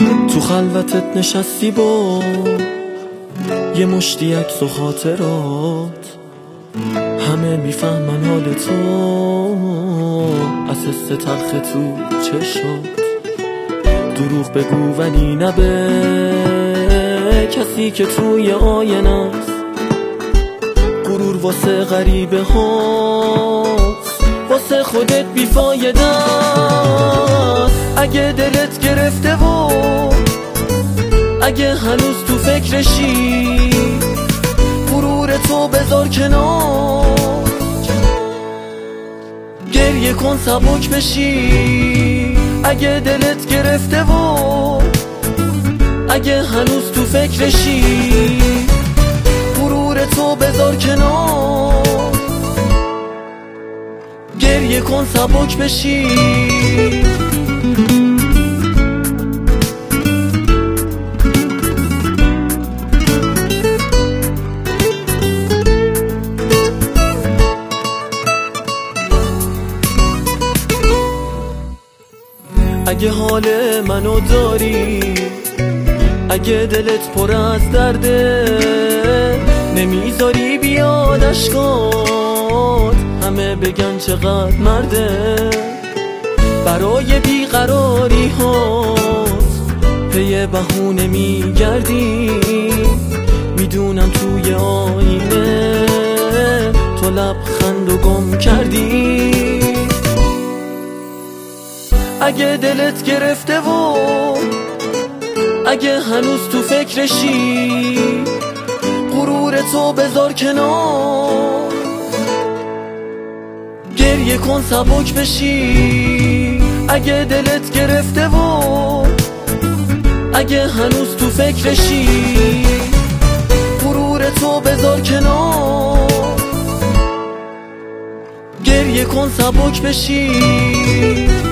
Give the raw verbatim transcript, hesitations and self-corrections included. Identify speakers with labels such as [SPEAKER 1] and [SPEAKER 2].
[SPEAKER 1] تو خلوتت نشستی با یه مشتی عکس و خاطرات، همه میفهمن حال تو از حس تلخ تو چشات. دروغ بگو ولی نبه کسی که توی آینه است، غرور واسه غریبه هاست، واسه خودت بیفایده است. اگه دلت گرفته و اگه هنوز تو فکرشی، غرور تو بذار کنار، گریه کن سبک بشی. اگه دلت گرفته و اگه هنوز تو فکرشی، غرور تو بذار کنار، گریه کن سبک بشی. اگه حال منو داری، اگه دلت پر از درده، نمیذاری بیاد اشکات همه بگن چقدر مرده. برای بیقراری هاست پی بهونه میگردی، میدونم توی آینه تو لبخند و گم کردی. اگه دلت گرفته و اگه هنوز تو فکرشی، غرور تو بذار کنار، گریه کن سبک بشی. اگه دلت گرفته و اگه هنوز تو فکرشی، غرور تو بذار کنار، گریه کن سبک بشی.